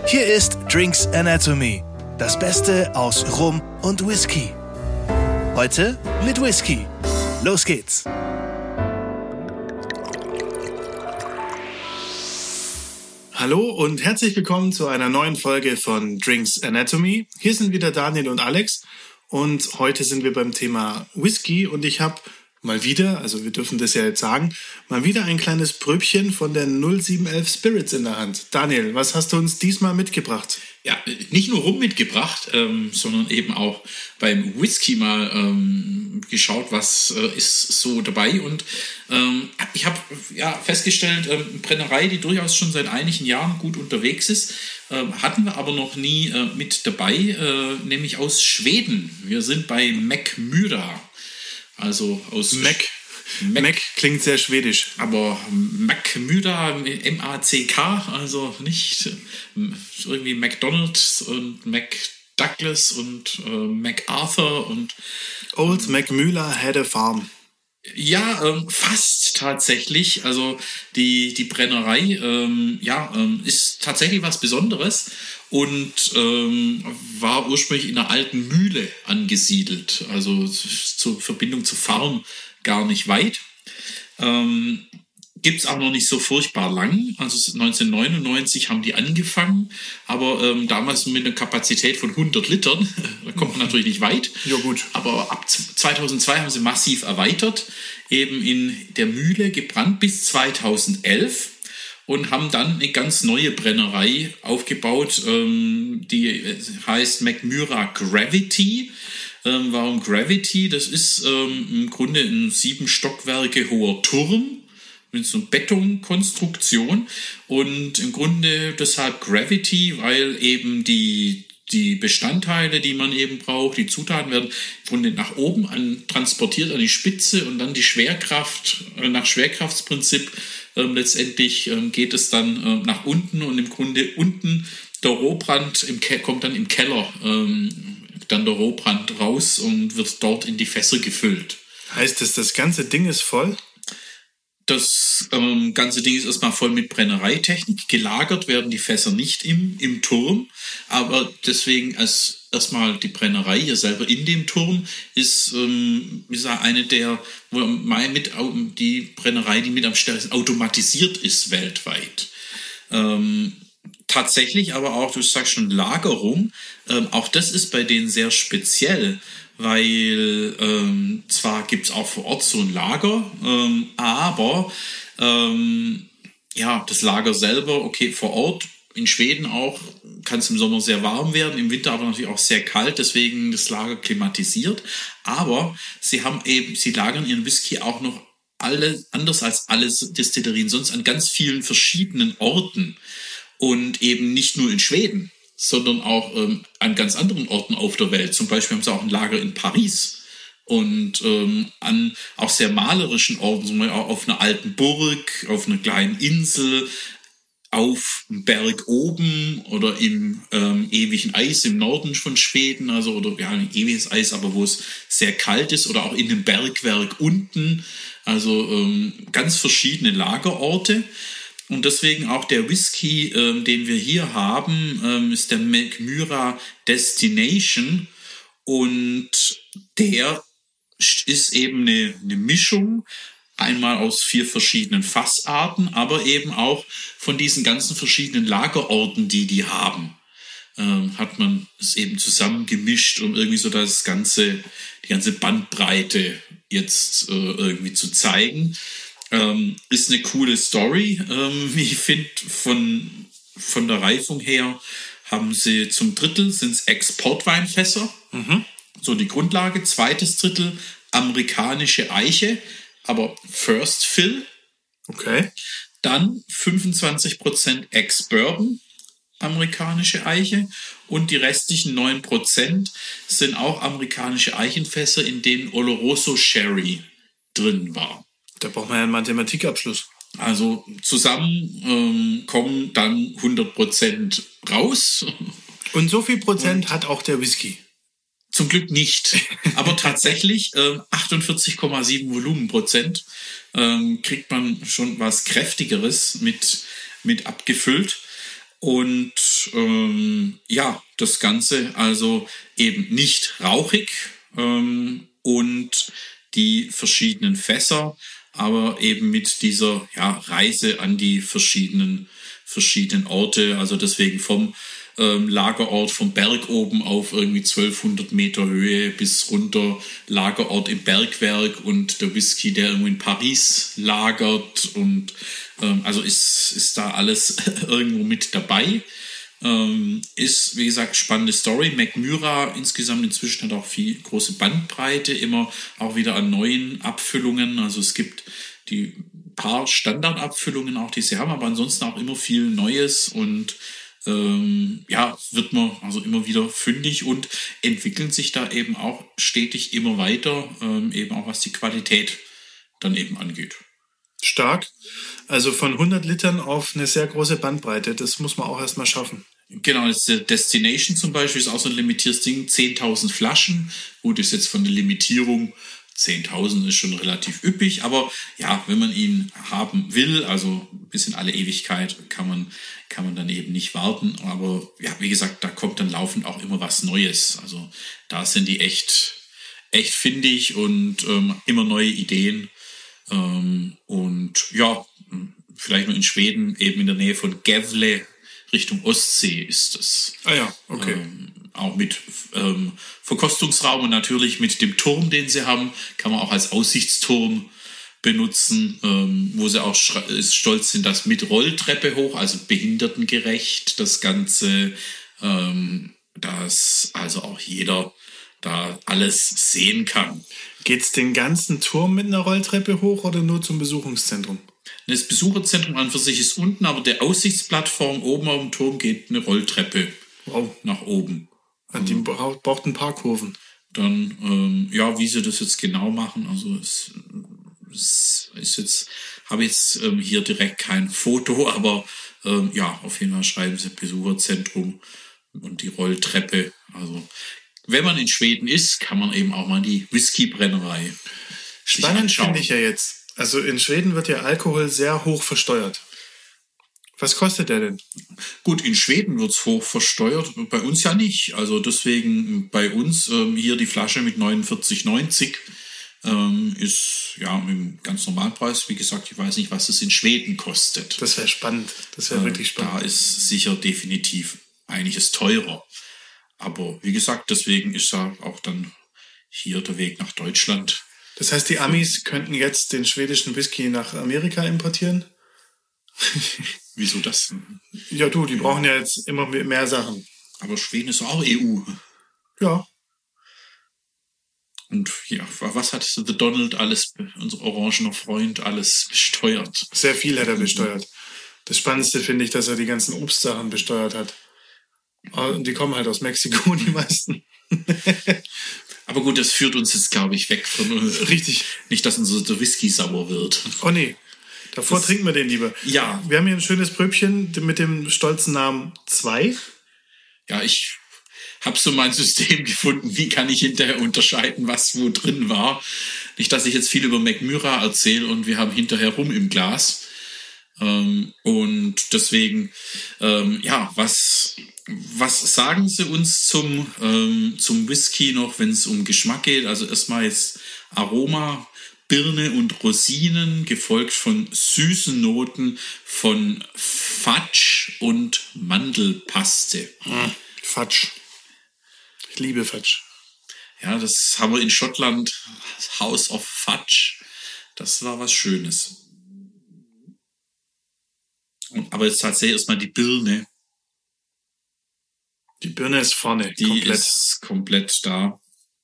Hier ist Drinks Anatomy, das Beste aus Rum und Whisky. Heute mit Whisky. Los geht's! Hallo und herzlich willkommen zu einer neuen Folge von Drinks Anatomy. Hier sind wieder Daniel und Alex und heute sind wir beim Thema Whisky und ich habe mal wieder, also wir dürfen das ja jetzt sagen, mal wieder ein kleines Pröbchen von der 0711 Spirits in der Hand. Daniel, was hast du uns diesmal mitgebracht? Ja, nicht nur rum mitgebracht, sondern eben auch beim Whisky mal geschaut, was ist so dabei. Und ich habe festgestellt, eine Brennerei, die durchaus schon seit einigen Jahren gut unterwegs ist, hatten wir aber noch nie mit dabei, nämlich aus Schweden. Wir sind bei Mackmyra. Also aus Mac klingt sehr schwedisch. Aber Mackmyra, M-A-C-K, also nicht irgendwie McDonald's und McDouglas und MacArthur und... Old Mackmyra had a farm. Ja, fast tatsächlich. Also die Brennerei ist tatsächlich was Besonderes und war ursprünglich in einer alten Mühle angesiedelt. Also zur Verbindung zur Farm gar nicht weit. Gibt es auch noch nicht so furchtbar lang. Also 1999 haben die angefangen, aber damals mit einer Kapazität von 100 Litern. Da kommt man natürlich nicht weit. Ja, gut. Aber ab 2002 haben sie massiv erweitert, eben in der Mühle gebrannt bis 2011 und haben dann eine ganz neue Brennerei aufgebaut, die heißt Mackmyra Gravity. Warum Gravity? Das ist im Grunde ein 7 Stockwerke hoher Turm mit so einer Betonkonstruktion und im Grunde deshalb Gravity, weil eben die Bestandteile, die man eben braucht, die Zutaten werden im Grunde nach oben transportiert an die Spitze und dann die Schwerkraft, nach Schwerkraftsprinzip letztendlich geht es dann nach unten und im Grunde unten der Rohbrand kommt dann im Keller dann der Rohbrand raus und wird dort in die Fässer gefüllt. Heißt das ganze Ding ist voll? Das ganze Ding ist erstmal voll mit Brennereitechnik. Gelagert werden die Fässer nicht im Turm, aber deswegen erstmal die Brennerei hier selber in dem Turm ist eine der, die Brennerei, die mit am stärksten automatisiert ist weltweit. Tatsächlich aber auch, du sagst schon Lagerung, auch das ist bei denen sehr speziell, weil zwar gibt es auch vor Ort so ein Lager, aber das Lager selber, okay, vor Ort, in Schweden auch, kann es im Sommer sehr warm werden, im Winter aber natürlich auch sehr kalt, deswegen das Lager klimatisiert, aber sie lagern ihren Whisky auch noch anders als alle Destillerien sonst an ganz vielen verschiedenen Orten und eben nicht nur in Schweden, sondern auch an ganz anderen Orten auf der Welt. Zum Beispiel haben sie auch ein Lager in Paris und an auch sehr malerischen Orten, zum Beispiel auch auf einer alten Burg, auf einer kleinen Insel, auf einem Berg oben oder im ewigen Eis im Norden von Schweden, ein ewiges Eis, aber wo es sehr kalt ist, oder auch in einem Bergwerk unten, also ganz verschiedene Lagerorte. Und deswegen auch der Whisky, den wir hier haben, ist der Mackmyra Destination. Und der ist eben eine Mischung, einmal aus 4 verschiedenen Fassarten, aber eben auch von diesen ganzen verschiedenen Lagerorten, die haben. Hat man es eben zusammengemischt, um irgendwie so die ganze Bandbreite jetzt irgendwie zu zeigen. Ist eine coole Story. Ich finde, von der Reifung her haben sie zum Drittel sind es Exportweinfässer. So die Grundlage. Zweites Drittel amerikanische Eiche, aber First Fill. Okay. Dann 25% Ex-Bourbon, amerikanische Eiche. Und die restlichen 9% sind auch amerikanische Eichenfässer, in denen Oloroso Sherry drin war. Da braucht man ja einen Mathematikabschluss. Also zusammen kommen dann 100% raus. Und so viel Prozent hat auch der Whisky? Zum Glück nicht. Aber tatsächlich 48,7 Volumenprozent kriegt man schon was Kräftigeres mit abgefüllt. Und ja, das Ganze also eben nicht rauchig und die verschiedenen Fässer, aber eben mit dieser Reise an die verschiedenen Orte, also deswegen vom Lagerort vom Berg oben auf irgendwie 1200 Meter Höhe bis runter Lagerort im Bergwerk und der Whisky, der irgendwo in Paris lagert und also ist da alles irgendwo mit dabei. Ist, wie gesagt, spannende Story. Mackmyra insgesamt inzwischen hat auch viel große Bandbreite, immer auch wieder an neuen Abfüllungen. Also es gibt die paar Standardabfüllungen auch, die sie haben, aber ansonsten auch immer viel Neues und wird man also immer wieder fündig und entwickeln sich da eben auch stetig immer weiter, eben auch was die Qualität dann eben angeht. Stark. Also von 100 Litern auf eine sehr große Bandbreite. Das muss man auch erstmal schaffen. Genau, das Destination zum Beispiel ist auch so ein limitiertes Ding. 10.000 Flaschen. Gut, ist jetzt von der Limitierung 10.000 ist schon relativ üppig. Aber ja, wenn man ihn haben will, also bis in alle Ewigkeit, kann man dann eben nicht warten. Aber ja, wie gesagt, da kommt dann laufend auch immer was Neues. Also da sind die echt findig und immer neue Ideen. Und ja, vielleicht nur in Schweden, eben in der Nähe von Gävle, Richtung Ostsee ist das. Ah ja, okay. Auch mit Verkostungsraum und natürlich mit dem Turm, den sie haben, kann man auch als Aussichtsturm benutzen, wo sie auch stolz sind, das mit Rolltreppe hoch, also behindertengerecht, das Ganze, dass also auch jeder da alles sehen kann. Geht's den ganzen Turm mit einer Rolltreppe hoch oder nur zum Besuchungszentrum? Das Besucherzentrum an für sich ist unten, aber der Aussichtsplattform oben auf dem Turm geht eine Rolltreppe nach oben. Die braucht ein paar Kurven. Dann, wie sie das jetzt genau machen, also es ist jetzt, habe jetzt hier direkt kein Foto, aber auf jeden Fall schreiben sie Besucherzentrum und die Rolltreppe. Also wenn man in Schweden ist, kann man eben auch mal die Whiskybrennerei spannend finde ich ja jetzt. Also in Schweden wird ja Alkohol sehr hoch versteuert. Was kostet der denn? Gut, in Schweden wird es hoch versteuert, bei uns ja nicht. Also deswegen bei uns hier die Flasche mit 49,90 ist ja im ganz Normalpreis. Wie gesagt, ich weiß nicht, was es in Schweden kostet. Das wäre spannend. Das wäre wirklich spannend. Da ist sicher definitiv einiges teurer. Aber wie gesagt, deswegen ist ja auch dann hier der Weg nach Deutschland. Das heißt, die Amis könnten jetzt den schwedischen Whisky nach Amerika importieren? Wieso das? Ja, die brauchen ja jetzt immer mehr Sachen. Aber Schweden ist auch EU. Ja. Und ja, was hat The Donald alles, unser orangener Freund, alles besteuert? Sehr viel hat er besteuert. Das Spannendste finde ich, dass er die ganzen Obstsachen besteuert hat. Und die kommen halt aus Mexiko, die meisten. Aber gut, das führt uns jetzt, glaube ich, weg von uns. Richtig. Nicht, dass unser Whisky sauer wird. Oh nee. Davor trinken wir den lieber. Ja. Wir haben hier ein schönes Pröbchen mit dem stolzen Namen 2. Ja, ich habe so mein System gefunden, wie kann ich hinterher unterscheiden, was wo drin war. Nicht, dass ich jetzt viel über Mackmyra erzähle und wir haben hinterher rum im Glas. Und deswegen, was sagen Sie uns zum Whisky noch, wenn es um Geschmack geht? Also erstmal jetzt Aroma, Birne und Rosinen, gefolgt von süßen Noten von Fudge und Mandelpaste. Fudge. Ich liebe Fudge. Ja, das haben wir in Schottland, House of Fudge. Das war was Schönes. Aber jetzt tatsächlich erstmal die Birne. Die Birne ist vorne. Die ist komplett da.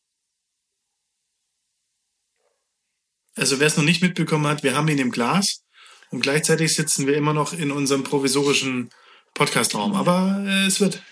Also wer es noch nicht mitbekommen hat, wir haben ihn im Glas und gleichzeitig sitzen wir immer noch in unserem provisorischen Podcastraum. Aber es wird.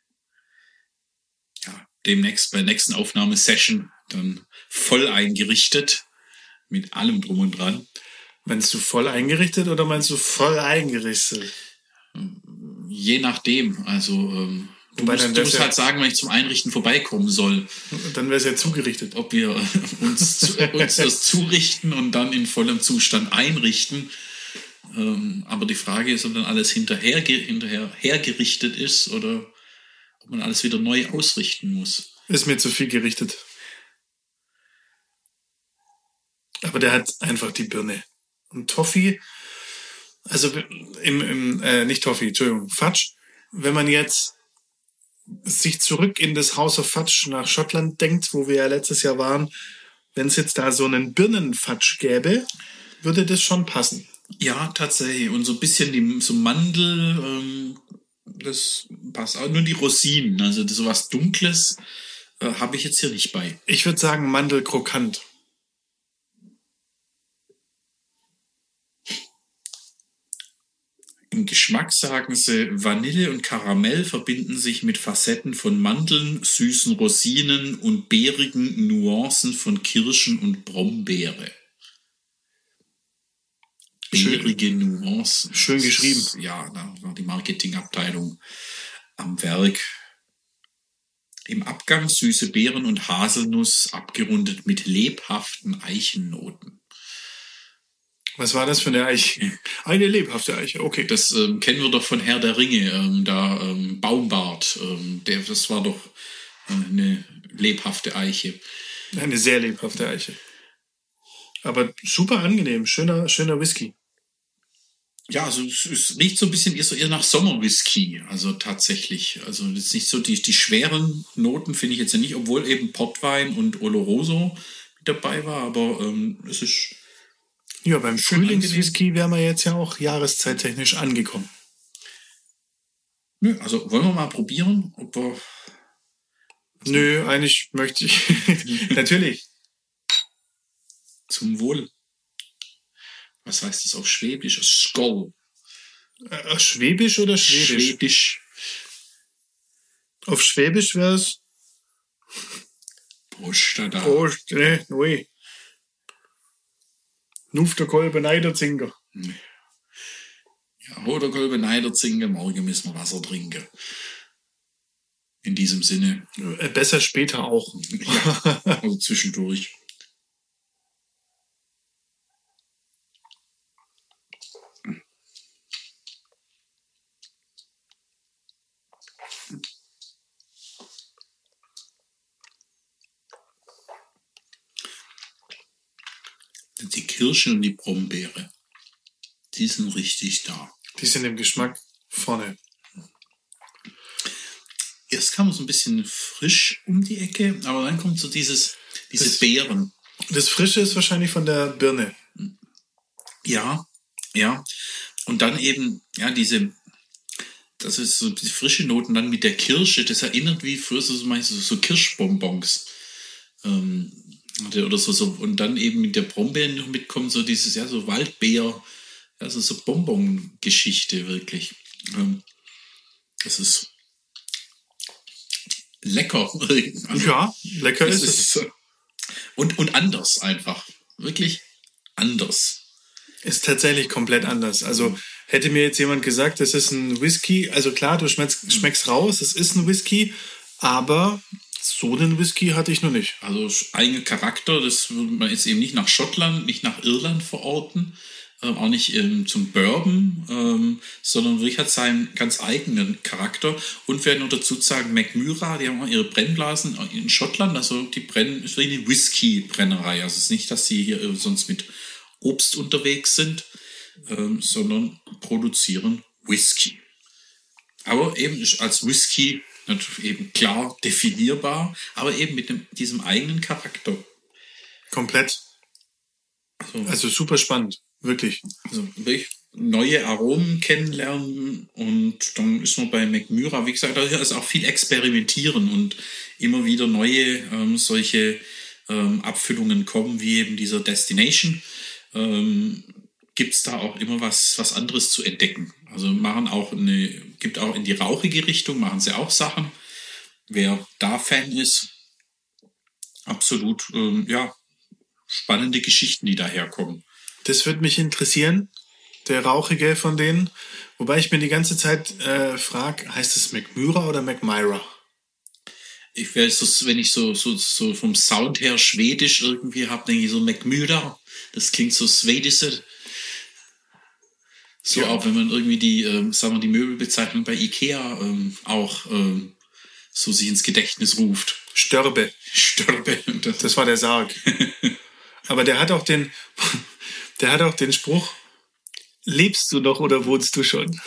Ja, demnächst bei der nächsten Aufnahmesession dann voll eingerichtet. Mit allem drum und dran. Meinst du voll eingerichtet oder meinst du voll eingerichtet? Je nachdem. Also du musst halt sagen, wenn ich zum Einrichten vorbeikommen soll. Dann wäre es ja zugerichtet. Ob wir uns das zurichten und dann in vollem Zustand einrichten. Aber die Frage ist, ob dann alles hinterher hergerichtet ist oder ob man alles wieder neu ausrichten muss. Ist mir zu viel gerichtet. Aber der hat einfach die Birne. Und Toffee, also nicht Toffee, Entschuldigung, Fudge. Wenn man jetzt sich zurück in das House of Fudge nach Schottland denkt, wo wir ja letztes Jahr waren, wenn es jetzt da so einen Birnenfudge gäbe, würde das schon passen. Ja, tatsächlich. Und so ein bisschen so Mandel, das passt auch. Nur die Rosinen, also sowas Dunkles, habe ich jetzt hier nicht bei. Ich würde sagen Mandelkrokant. Im Geschmack sagen sie, Vanille und Karamell verbinden sich mit Facetten von Mandeln, süßen Rosinen und beerigen Nuancen von Kirschen und Brombeere. Beerige Nuancen. Schön geschrieben. Ja, da war die Marketingabteilung am Werk. Im Abgang süße Beeren und Haselnuss, abgerundet mit lebhaften Eichennoten. Was war das für eine Eiche? Eine lebhafte Eiche, okay. Das kennen wir doch von Herr der Ringe, Baumbart. Das war doch eine lebhafte Eiche. Eine sehr lebhafte Eiche. Aber super angenehm, schöner Whisky. Ja, also es riecht so ein bisschen eher nach Sommerwhisky, also tatsächlich. Also jetzt nicht so die schweren Noten finde ich jetzt ja nicht, obwohl eben Portwein und Oloroso mit dabei war, aber es ist... Ja, beim Frühlingswhisky wären wir jetzt ja auch jahreszeittechnisch angekommen. Nö, also wollen wir mal probieren, ob wir... Nö, eigentlich möchte ich... Natürlich. Zum Wohl. Was heißt das auf Schwäbisch? Skoll. Schwäbisch oder Schwedisch? Schwedisch. Auf Schwäbisch wäre es... Prost, da. Prost, ne, neu. Nuf der Kolbe Neiderzinger. Ja, oder Kolbe Neiderzinger, morgen müssen wir Wasser trinken. In diesem Sinne. Besser später auch. Ja, also zwischendurch. Die Kirsche und die Brombeere, die sind richtig da. Die sind im Geschmack vorne. Erst kam es ein bisschen frisch um die Ecke, aber dann kommt so diese Beeren. Das Frische ist wahrscheinlich von der Birne. Ja. Und dann eben, ja, das ist so die frische Noten dann mit der Kirsche, das erinnert wie früher so Kirschbonbons. Oder so. Und dann eben mit der Brombeeren noch mitkommen, so dieses, ja, so Waldbeer, also so Bonbon-Geschichte wirklich. Das ist lecker. Also, ja, lecker ist es. Und anders einfach. Wirklich anders. Ist tatsächlich komplett anders. Also hätte mir jetzt jemand gesagt, das ist ein Whisky, also klar, du schmeckst raus, es ist ein Whisky, aber so einen Whisky hatte ich noch nicht. Also eigener Charakter, das würde man jetzt eben nicht nach Schottland, nicht nach Irland verorten, auch nicht zum Bourbon, sondern wirklich hat seinen ganz eigenen Charakter. Und wir noch dazu sagen, Macmyra, die haben auch ihre Brennblasen in Schottland, also die brennen, ist wirklich eine Whisky-Brennerei. Also es ist nicht, dass sie hier sonst mit Obst unterwegs sind, sondern produzieren Whisky. Aber eben als Whisky natürlich eben klar definierbar, aber eben mit diesem eigenen Charakter. Komplett. Also super spannend, wirklich. Also wirklich neue Aromen kennenlernen und dann ist man bei Macmyra, wie gesagt, da ist auch viel experimentieren und immer wieder neue solche Abfüllungen kommen, wie eben dieser Destination. Gibt es da auch immer was anderes zu entdecken. Also gibt auch in die rauchige Richtung, machen sie auch Sachen. Wer da Fan ist, absolut, spannende Geschichten, die daherkommen. Das würde mich interessieren, der rauchige von denen. Wobei ich mir die ganze Zeit frage, heißt es Macmyra oder Macmyra? Wenn ich so vom Sound her schwedisch irgendwie habe, denke ich so Macmyra. Das klingt so schwedisch. So, auch wenn man irgendwie die, sagen wir, die Möbelbezeichnung bei Ikea auch so sich ins Gedächtnis ruft. Störbe. Das war der Sarg. Aber der hat auch den Spruch, lebst du noch oder wohnst du schon?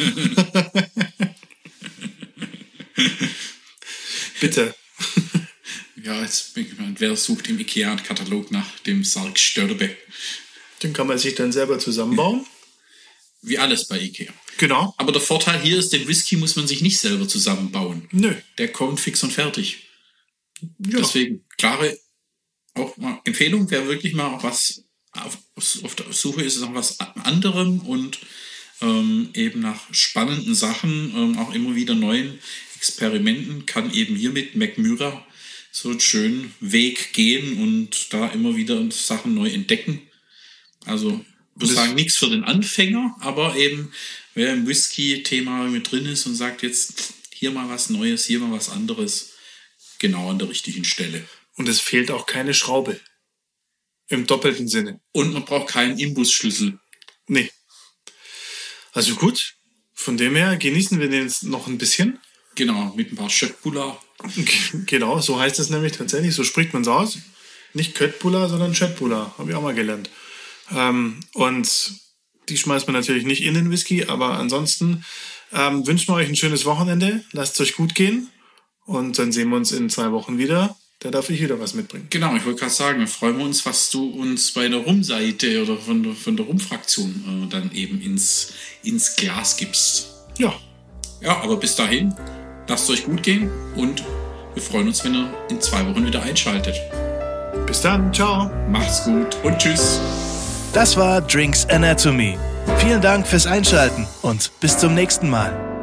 Bitte. Ja, jetzt bin ich gespannt, wer sucht im Ikea-Katalog nach dem Sarg Störbe? Den kann man sich dann selber zusammenbauen. Wie alles bei Ikea. Genau. Aber der Vorteil hier ist, den Whisky muss man sich nicht selber zusammenbauen. Nö. Der kommt fix und fertig. Ja. Deswegen, klare auch mal Empfehlung, wer wirklich mal was auf der Suche ist nach was anderem und eben nach spannenden Sachen, auch immer wieder neuen Experimenten, kann eben hier mit McMurra so einen schönen Weg gehen und da immer wieder Sachen neu entdecken. Also, ich würde sagen, nichts für den Anfänger, aber eben, wer im Whisky-Thema mit drin ist und sagt jetzt, hier mal was Neues, hier mal was anderes, genau an der richtigen Stelle. Und es fehlt auch keine Schraube. Im doppelten Sinne. Und man braucht keinen Imbusschlüssel. Nee. Also gut, von dem her genießen wir den jetzt noch ein bisschen. Genau, mit ein paar Schöttbullar. Genau, so heißt es nämlich tatsächlich, so spricht man es aus. Nicht Köttbullar, sondern Schöttbullar, habe ich auch mal gelernt. Und die schmeißt man natürlich nicht in den Whisky, aber ansonsten wünschen wir euch ein schönes Wochenende, lasst es euch gut gehen und dann sehen wir uns in 2 Wochen wieder. Da darf ich wieder was mitbringen. Genau, ich wollte gerade sagen, da freuen wir uns, was du uns bei der Rum-Seite oder von der Rum-Fraktion dann eben ins Glas gibst. Ja. Ja, aber bis dahin, lasst es euch gut gehen und wir freuen uns, wenn ihr in 2 Wochen wieder einschaltet. Bis dann, ciao. Macht's gut und tschüss. Das war Drinks Anatomy. Vielen Dank fürs Einschalten und bis zum nächsten Mal.